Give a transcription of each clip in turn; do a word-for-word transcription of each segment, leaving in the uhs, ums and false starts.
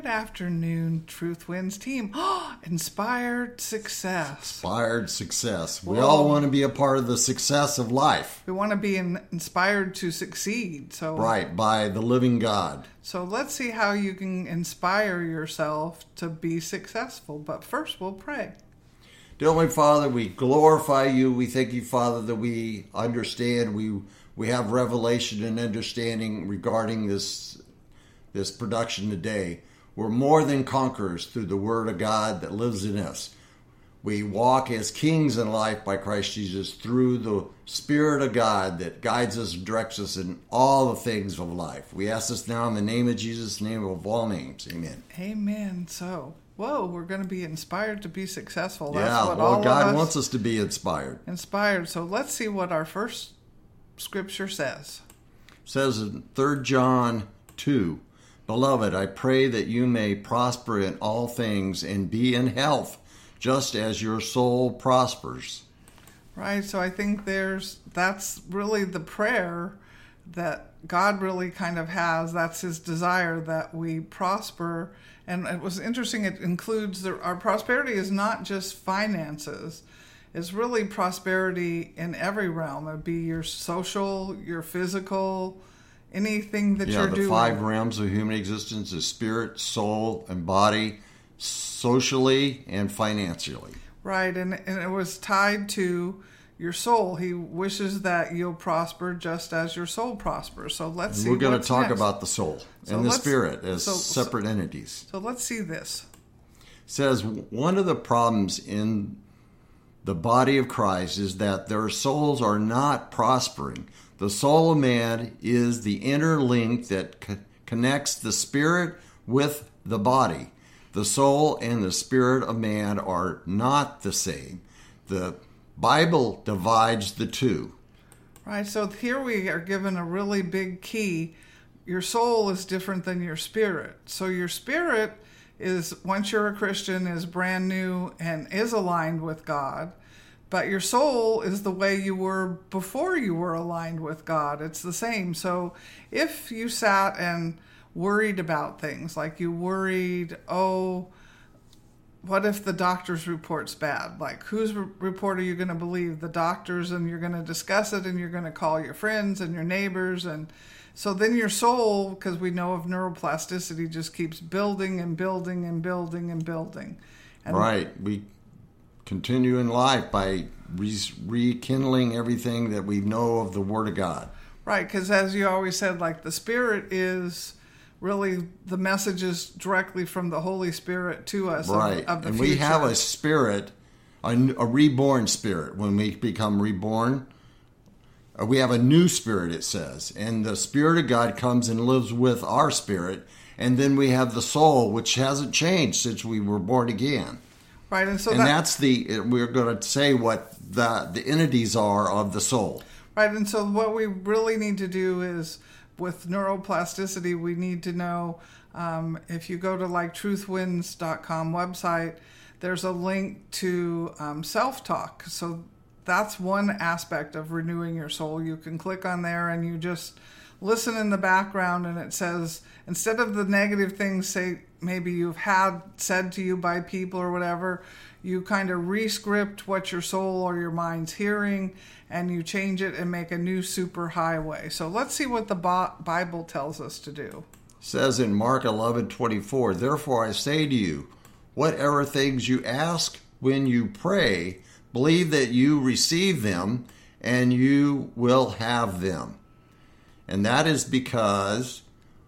Good afternoon, Truth Wins team. Inspired success. Inspired success. We Whoa. all want to be a part of the success of life. We want to be in, inspired to succeed. So Right, by the living God. So let's see how you can inspire yourself to be successful. But first, we'll pray. Dear Heavenly Father, we glorify you. We thank you, Father, that we understand. We we have revelation and understanding regarding this this production today. We're more than conquerors through the Word of God that lives in us. We walk as kings in life by Christ Jesus through the Spirit of God that guides us and directs us in all the things of life. We ask this now in the name of Jesus, name of all names. Amen. Amen. So, whoa, we're going to be inspired to be successful. That's yeah, what well, all God of us wants us to be inspired. Inspired. So let's see what our first scripture says. It says in Third John two, Beloved, I pray that you may prosper in all things and be in health, just as your soul prospers. Right, so I think there's that's really the prayer that God really kind of has. That's his desire, that we prosper. And it was interesting, it includes the, our prosperity is not just finances. It's really prosperity in every realm. It'd be your social, your physical, anything that yeah, you're the doing. five realms of human existence is spirit, soul, and body, socially and financially. Right, and, and it was tied to your soul. He wishes that you'll prosper just as your soul prospers. So let's and see. We're going what's to talk next. about the soul So and the let's- spirit as so- separate entities. So let's see this. It says one of the problems in the body of Christ is that their souls are not prospering. The soul of man is the inner link that co- connects the spirit with the body. The soul and the spirit of man are not the same. The Bible divides the two. Right, so here we are given a really big key. Your soul is different than your spirit. So your spirit is, once you're a Christian, is brand new and is aligned with God. But your soul is the way you were before you were aligned with God. It's the same. So if you sat and worried about things, like you worried, oh, what if the doctor's report's bad? Like, whose re- report are you going to believe? The doctor's, and you're going to discuss it, and you're going to call your friends and your neighbors. And so then your soul, because we know of neuroplasticity, just keeps building and building and building and building. And right. We continue in life by re- rekindling everything that we know of the Word of God. Right, because as you always said, like the Spirit is really the messages directly from the Holy Spirit to us. Right, Of, of the and future. we have a spirit, a, a reborn spirit. When we become reborn, uh, we have a new spirit, it says. And the Spirit of God comes and lives with our spirit. And then we have the soul, which hasn't changed since we were born again. Right, and so and that, that's the, we're going to say what the, the entities are of the soul. right, and so what we really need to do is, with neuroplasticity, we need to know, um, if you go to like truth wins dot com website, there's a link to um, self-talk. So that's one aspect of renewing your soul. You can click on there and you just listen in the background, and it says, instead of the negative things, say maybe you've had said to you by people or whatever, you kind of re-script what your soul or your mind's hearing, and you change it and make a new super highway. So let's see what the Bible tells us to do. It says in Mark eleven twenty-four, Therefore I say to you, whatever things you ask when you pray, believe that you receive them, and you will have them. And that is because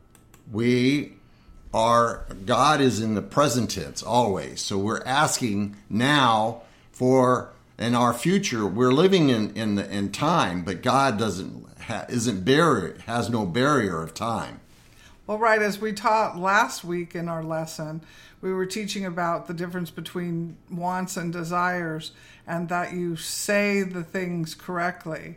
we are, God is in the present tense always. So we're asking now for, in our future, we're living in, in, the, in time, but God doesn't, ha, isn't barrier, has no barrier of time. Well, right, as we taught last week in our lesson, we were teaching about the difference between wants and desires, and that you say the things correctly.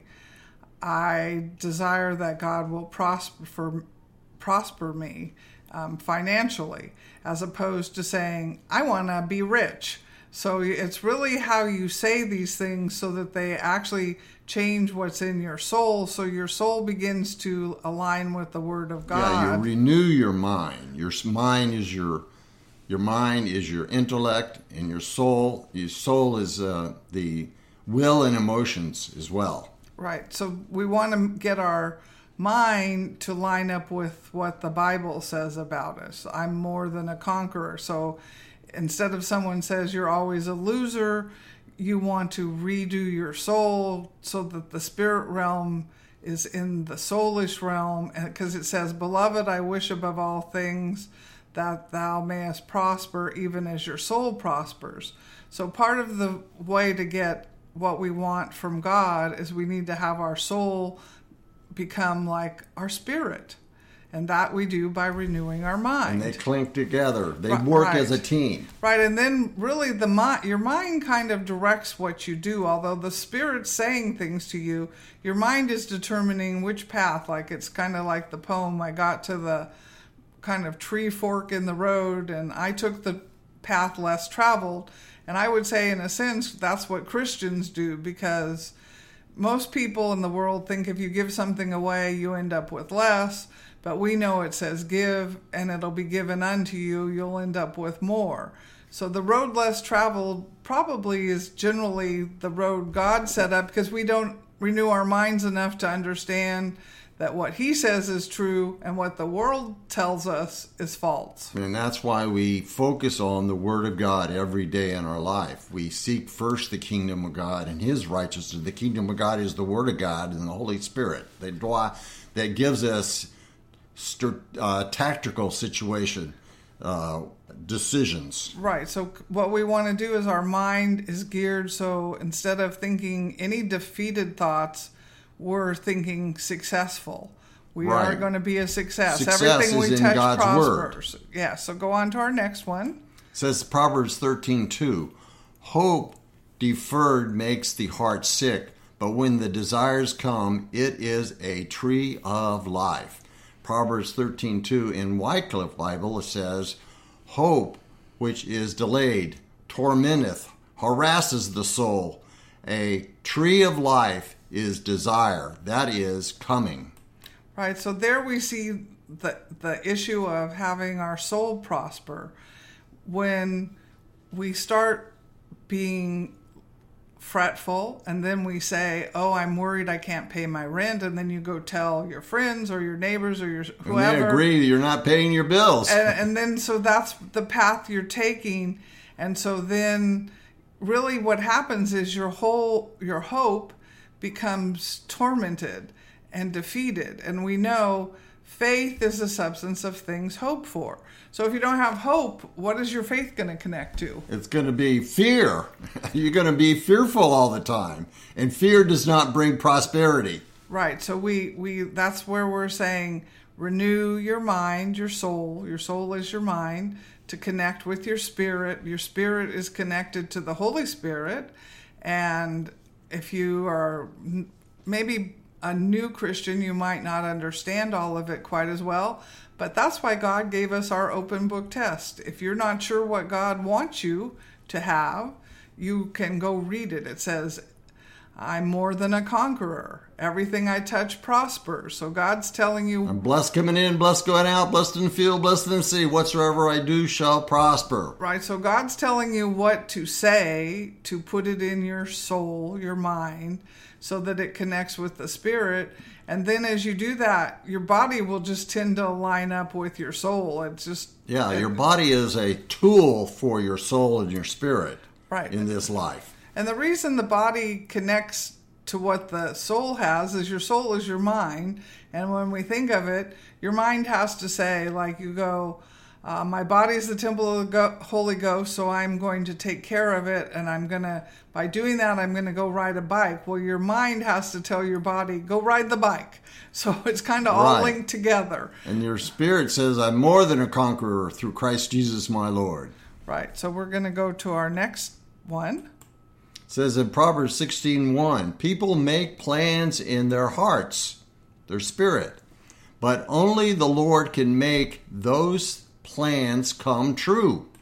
I desire that God will prosper for, prosper me um, financially, as opposed to saying, I want to be rich. So it's really how you say these things so that they actually change what's in your soul, so your soul begins to align with the Word of God. Yeah, you renew your mind. Your mind is your your mind is your intellect, and your soul. Your soul is uh, the will and emotions as well. Right. So we want to get our mind to line up with what the Bible says about us. I'm more than a conqueror. So instead of someone says you're always a loser, you want to redo your soul so that the spirit realm is in the soulish realm. Because it says, "Beloved, I wish above all things that thou mayest prosper even as your soul prospers." So part of the way to get what we want from God is we need to have our soul become like our spirit. And that we do by renewing our mind. And they clink together. They Right, work right. as a team. Right, and then really the mind, your mind kind of directs what you do. Although the spirit's saying things to you, your mind is determining which path. Like it's kind of like the poem, I got to the kind of tree fork in the road and I took the path less traveled. And I would say in a sense that's what Christians do, because most people in the world think if you give something away, you end up with less. But we know it says give and it'll be given unto you. You'll end up with more. So the road less traveled probably is generally the road God set up, because we don't renew our minds enough to understand that what he says is true and what the world tells us is false. And that's why we focus on the Word of God every day in our life. We seek first the kingdom of God and his righteousness. The kingdom of God is the Word of God and the Holy Spirit. That, that gives us uh, tactical situation uh, decisions. Right. So what we want to do is our mind is geared so instead of thinking any defeated thoughts, we're thinking successful. We right. are going to be a success. Success Everything is we in touch God's prospers. word. Yeah. So go on to our next one. It says Proverbs thirteen two, hope deferred makes the heart sick, but when the desires come, it is a tree of life. Proverbs thirteen two in Wycliffe Bible, it says, hope which is delayed tormenteth, harasses the soul. A tree of life is desire, that is coming. Right. So there we see the the issue of having our soul prosper. When we start being fretful and then we say, oh, I'm worried I can't pay my rent, and then you go tell your friends or your neighbors or your whoever. And they agree you're not paying your bills. And, and then so that's the path you're taking. And so then really what happens is your whole your hope becomes tormented and defeated. And we know faith is the substance of things hoped for. So if you don't have hope, what is your faith going to connect to? It's going to be fear. You're going to be fearful all the time. And fear does not bring prosperity. Right. So we, we that's where we're saying renew your mind, your soul. Your soul is your mind, to connect with your spirit. Your spirit is connected to the Holy Spirit. And if you are maybe a new Christian, you might not understand all of it quite as well. But that's why God gave us our open book test. If you're not sure what God wants you to have, you can go read it. It says, I'm more than a conqueror. Everything I touch prospers. So God's telling you, I'm blessed coming in, blessed going out, blessed in the field, blessed in the city. Whatsoever I do shall prosper. Right, so God's telling you what to say, to put it in your soul, your mind, so that it connects with the Spirit. And then as you do that, your body will just tend to line up with your soul. It's just... Yeah, it, your body is a tool for your soul and your spirit right. in this life. And the reason the body connects to what the soul has is your soul is your mind. And when we think of it, your mind has to say, like you go, uh, my body is the temple of the Go- Holy Ghost, so I'm going to take care of it. And I'm going to, by doing that, I'm going to go ride a bike. Well, your mind has to tell your body, go ride the bike. So it's kind of all Right. linked together. And your spirit says, I'm more than a conqueror through Christ Jesus my Lord. Right. So we're going to go to our next one. It says in Proverbs sixteen one, people make plans in their hearts, their spirit, but only the Lord can make those plans come true.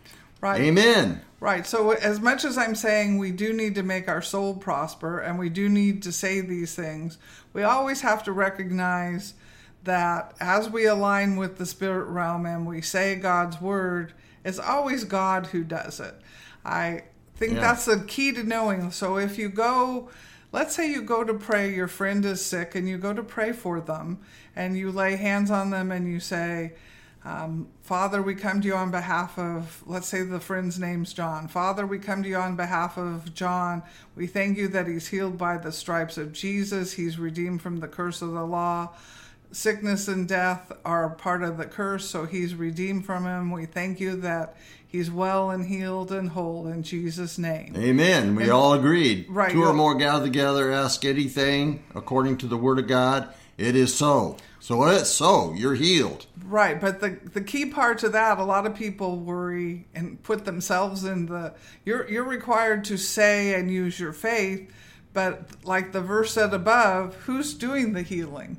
Right. Amen. Right. So as much as I'm saying we do need to make our soul prosper and we do need to say these things, we always have to recognize that as we align with the spirit realm and we say God's word, it's always God who does it. I think Yeah. that's the key to knowing. So if you go, let's say you go to pray, your friend is sick and you go to pray for them and you lay hands on them and you say, Um, Father, we come to you on behalf of, let's say the friend's name's John. Father, we come to you on behalf of John. We thank you that he's healed by the stripes of Jesus. He's redeemed from the curse of the law. Sickness and death are part of the curse, so he's redeemed from him. We thank you that he's well and healed and whole in Jesus' name. Amen. We And- all agreed. Right. Two or more gathered together, ask anything according to the word of God. It is so. So it's so. You're healed. Right, but the the key part to that, a lot of people worry and put themselves in the, you're you're required to say and use your faith, but like the verse said above, who's doing the healing?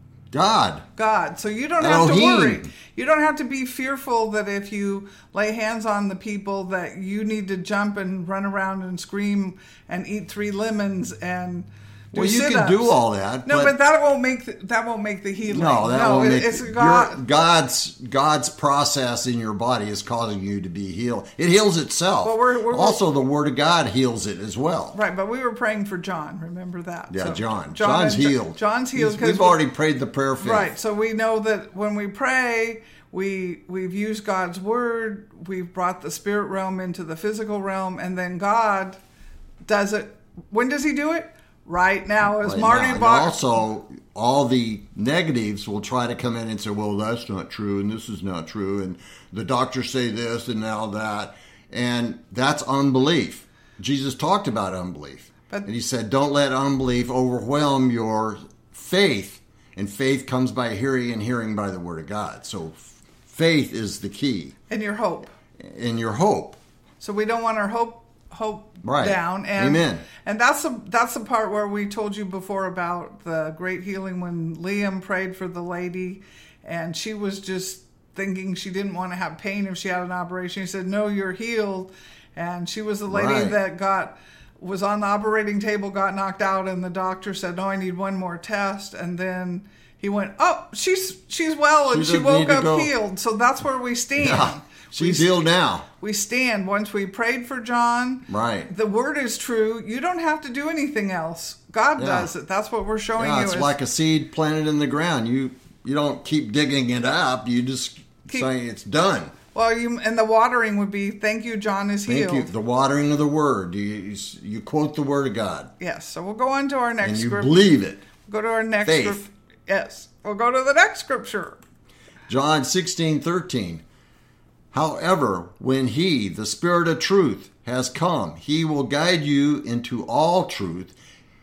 God. God. So you don't have to Elohim. worry. You don't have to be fearful that if you lay hands on the people that you need to jump and run around and scream and eat three lemons and do Well, you can sit-ups. do all that. No, but, that won't make the, that won't make the healing. No, that no, won't it- make it's your- God. God's God's process in your body is causing you to be healed. It heals itself. Well, we're- we're- also, the Word of God heals it as well. Right, but we were praying for John. Remember that? Yeah, So, John. John John's and Jo- healed. John's healed He's- because we've already prayed the prayer of faith. right. So we know that when we pray, we we've used God's word. We've brought the spirit realm into the physical realm, and then God does it. When does He do it? Right now, as Right Marty now. And Bach. also, all the negatives will try to come in and say, well, that's not true, and this is not true, and the doctors say this, and now that. And that's unbelief. Jesus talked about unbelief. But- and he said, don't let unbelief overwhelm your faith. And faith comes by hearing, and hearing by the Word of God. So faith is the key. And your hope. And your hope. So we don't want our hope hope Right. down. And, Amen. And that's the that's the part where we told you before about the great healing when Liam prayed for the lady, and she was just thinking she didn't want to have pain if she had an operation. He said, "No, you're healed." And she was the lady Right. that got was on the operating table, got knocked out, and the doctor said, "No, I need one more test." And then he went, "Oh, she's she's well," and She she doesn't woke need to up go. healed. So that's where we stand. Yeah. She's We- healed now. We stand. Once we prayed for John, Right. the word is true. You don't have to do anything else. God Yeah. does it. That's what we're showing Yeah, you. it's is- like a seed planted in the ground. You you don't keep digging it up. You just Keep- say it's done. well, you and the watering would be, "Thank you, John is Thank healed." you. The watering of the word. You, you you quote the word of God Yes. So we'll go on to our next and you script. believe it. Go to our next Faith. script. Yes. We'll go to the next scripture. John sixteen thirteen. However, when he, the Spirit of truth, has come, he will guide you into all truth.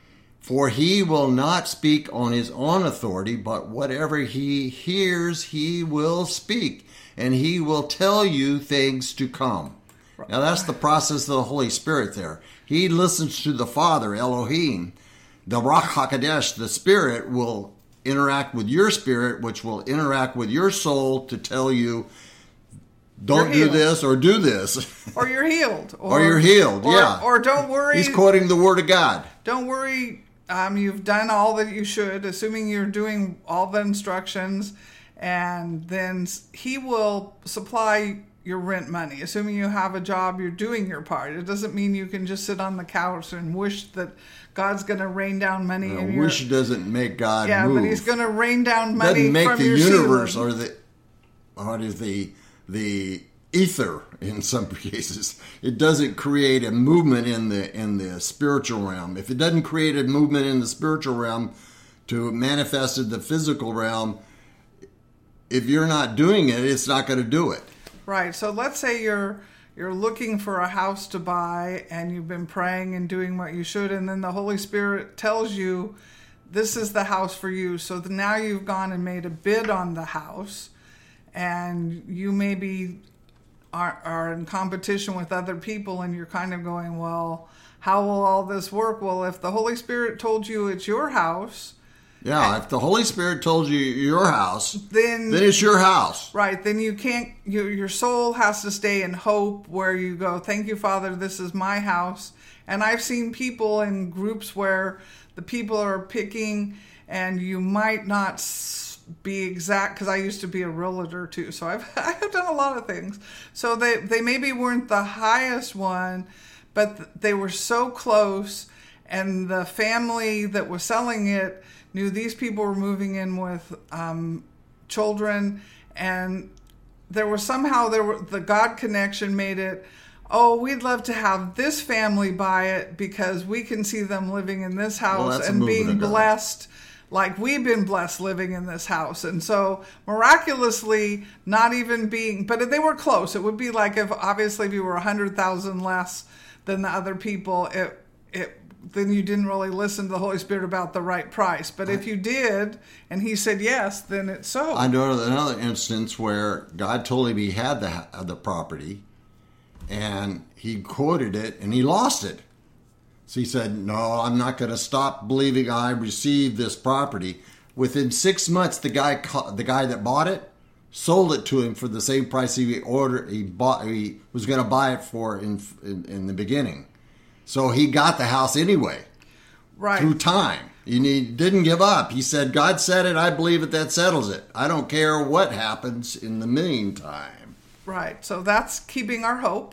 For he will not speak on his own authority, but whatever he hears, he will speak, and he will tell you things to come. Now that's the process of the Holy Spirit there. He listens to the Father, Elohim. The Ruach HaKodesh, the Spirit, will interact with your spirit, which will interact with your soul to tell you, don't You're do healed. this or do this. Or you're healed. Or you're healed, or- yeah. Or don't worry. He's quoting the Word of God. Don't worry. Um, you've done all that you should, assuming you're doing all the instructions, and then s- he will supply your rent money. Assuming you have a job, you're doing your part. It doesn't mean you can just sit on the couch and wish that God's going to rain down money Uh, in your. wish doesn't make God yeah, move. but He's going to rain down money Doesn't make from the your universe ceiling. or the what is the the ether in some cases. It doesn't create a movement in the in the spiritual realm. If it doesn't create a movement in the spiritual realm to manifest in the physical realm, if you're not doing it, it's not going to do it. Right. So let's say you're you're looking for a house to buy and you've been praying and doing what you should, and then the Holy Spirit tells you this is the house for you. So then now you've gone and made a bid on the house, and you maybe are, are in competition with other people, and you're kind of going, well, how will all this work? Well, if the Holy Spirit told you it's your house, Yeah, if the Holy Spirit told you your house, then then it's your house. Right, then you can't, your, your soul has to stay in hope where you go, thank you, Father, this is my house. And I've seen people in groups where the people are picking and you might not be exact, because I used to be a realtor too, so I've, I've done a lot of things. So they, they maybe weren't the highest one, but they were so close, and the family that was selling it knew these people were moving in with um, children, and there was somehow there were the God connection made it, oh, we'd love to have this family buy it because we can see them living in this house well, and being blessed like we've been blessed living in this house. And so miraculously, not even being, but they were close. It would be like if obviously if you were one hundred thousand less than the other people, it it then you didn't really listen to the Holy Spirit about the right price. But if you did, and he said yes, then it's so. I know another instance where God told him he had the the property, and he quoted it, and he lost it. So he said, no, I'm not going to stop believing I received this property. Within six months, the guy the guy that bought it sold it to him for the same price he ordered. He bought. He was going to buy it for in in, in the beginning. So he got the house anyway, right? Through time. He didn't give up. He said, God said it, I believe it, that settles it. I don't care what happens in the meantime. Right. So that's keeping our hope.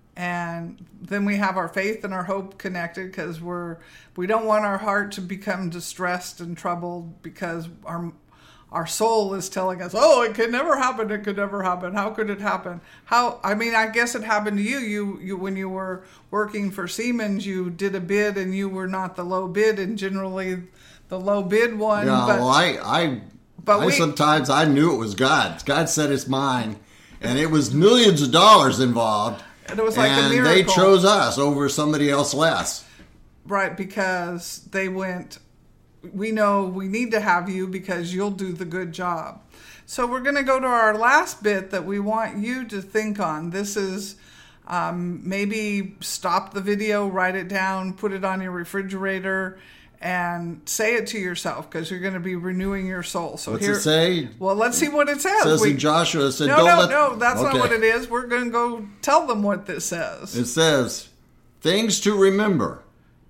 And then we have our faith and our hope connected, because we're, we don't want our heart to become distressed and troubled because our Our soul is telling us, oh, it could never happen. It could never happen. How could it happen? How? I mean, I guess it happened to you. You, you, when you were working for Siemens, you did a bid and you were not the low bid, and generally the low bid one. Yeah, but, well, I, I, but I we, sometimes I knew it was God. God said it's mine, and it was millions of dollars involved. And it was like and a miracle. They chose us over somebody else less. Right, because they went, we know we need to have you because you'll do the good job. So we're going to go to our last bit that we want you to think on. This is um, maybe stop the video, write it down, put it on your refrigerator, and say it to yourself, because you're going to be renewing your soul. So What's here, it say? Well, let's see what it says. It says we, in Joshua, it said, no, don't no, let... no, that's okay. not what it is. We're going to go tell them what this says. It says, things to remember.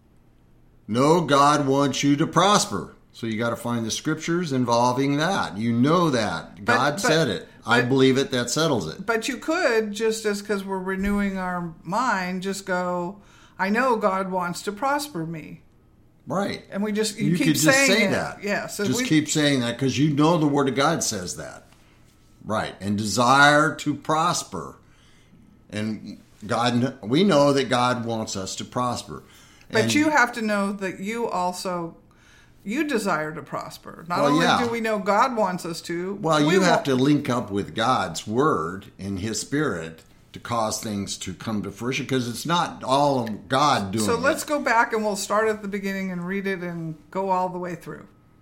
No, God wants you to prosper. So you got to find the scriptures involving that. You know that. But, God but, said it. But, I believe it. That settles it. But you could, just as because we're renewing our mind, just go, I know God wants to prosper me. Right. And we just, you, you keep could just saying say it. that. Yes. Just we, keep saying that because you know the Word of God says that. Right. And desire to prosper. And God, we know that God wants us to prosper. But and, you have to know that you also, you desire to prosper. Not well, only yeah. do we know God wants us to. Well, we you have want, to link up with God's Word and His Spirit to cause things to come to fruition, because it's not all God doing it. So let's go back and we'll start at the beginning and read it and go all the way through.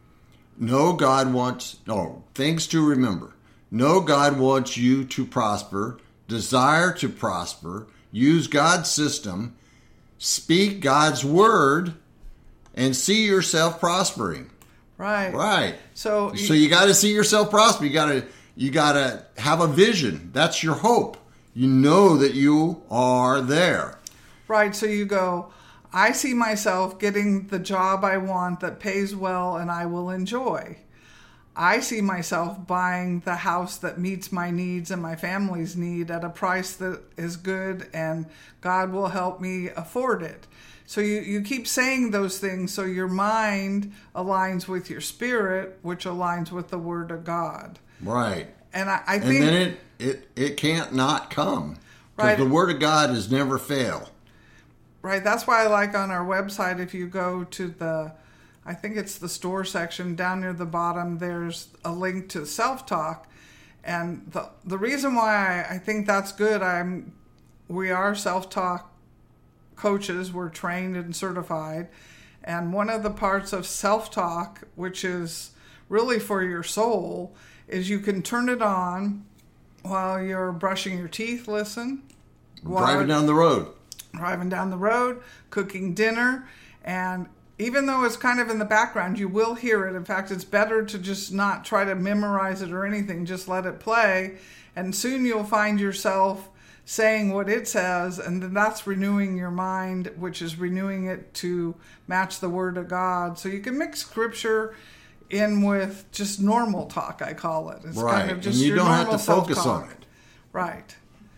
No, God wants, no, things to remember. No, God wants you to prosper, desire to prosper, use God's system, speak God's word, and see yourself prospering. Right. Right. So, so you got to see yourself prosper. You got to you got to have a vision. That's your hope. You know that you are there. Right. So you go, I see myself getting the job I want that pays well and I will enjoy. I see myself buying the house that meets my needs and my family's need at a price that is good, and God will help me afford it. So you, you keep saying those things so your mind aligns with your spirit, which aligns with the Word of God. Right. And I, I think... And then it, it, it can't not come. Because Right. the Word of God is never fail. Right. That's why I like on our website, if you go to the... I think it's the store section down near the bottom, there's a link to self-talk. And the the reason why I, I think that's good, I'm we are self-talk coaches. We're trained and certified. And one of the parts of self-talk, which is really for your soul, is you can turn it on while you're brushing your teeth, listen. Driving down the road. Driving down the road, cooking dinner, and even though it's kind of in the background, you will hear it. In fact, it's better to just not try to memorize it or anything. Just let it play. And soon you'll find yourself saying what it says. And then that's renewing your mind, which is renewing it to match the Word of God. So you can mix Scripture in with just normal talk, I call it. It's right. kind of just and you your don't have normal to focus self-talk. on it. Right.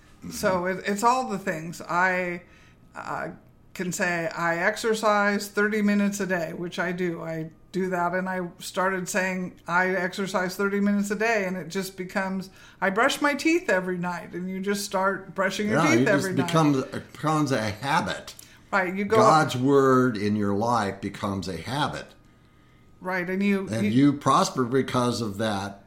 So it, it's all the things. I uh, can say I exercise thirty minutes a day, which I do. I do that, and I started saying I exercise thirty minutes a day, and it just becomes, I brush my teeth every night, and you just start brushing your yeah, teeth it every just night. becomes, it becomes a habit. Right. You go God's word in your life becomes a habit. Right, and you... And you, you prosper because of that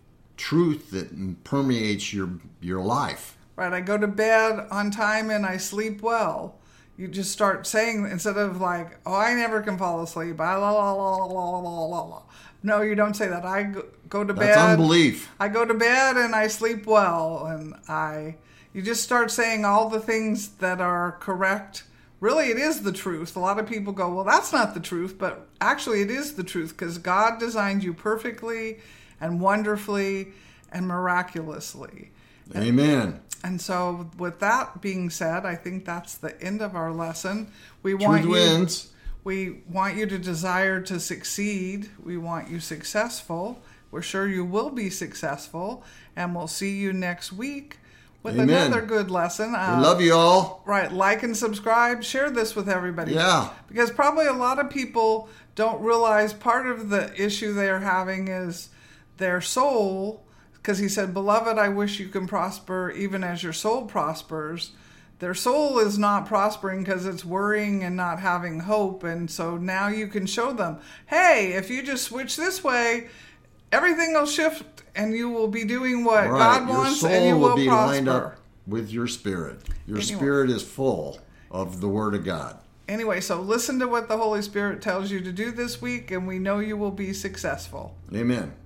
truth that permeates your your life. Right, I go to bed on time and I sleep well. You just start saying, instead of like, oh, I never can fall asleep. I la la la la la la la. No, you don't say that. I go, go to bed. That's unbelief. I go to bed and I sleep well. And I, you just start saying all the things that are correct. Really, it is the truth. A lot of people go, well, that's not the truth. But actually, it is the truth because God designed you perfectly and wonderfully and miraculously. Amen. And so with that being said, I think that's the end of our lesson. We Truth want you, wins. We want you to desire to succeed. We want you successful. We're sure you will be successful. And we'll see you next week with Amen. another good lesson. Uh, We love you all. Right. Like and subscribe. Share this with everybody. Yeah. Because probably a lot of people don't realize part of the issue they're having is their soul. Because he said, beloved, I wish you can prosper even as your soul prospers. Their soul is not prospering because it's worrying and not having hope. And so now you can show them, hey, if you just switch this way, everything will shift and you will be doing what Right. God Your wants soul and you will, will be prosper. lined up with your spirit. Your Anyway. spirit is full of the Word of God. Anyway, so listen to what the Holy Spirit tells you to do this week, and we know you will be successful. Amen.